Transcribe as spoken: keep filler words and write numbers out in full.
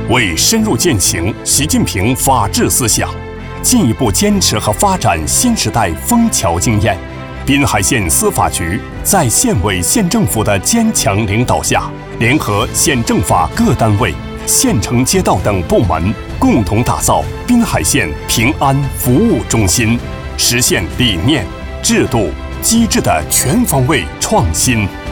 为深入践行习近平法治思想，进一步坚持和发展新时代枫桥经验，滨海县司法局在县委县政府的坚强领导下，联合县政法各单位、县城街道等部门，共同打造滨海县平安服务中心，实现理念、制度、机制的全方位创新。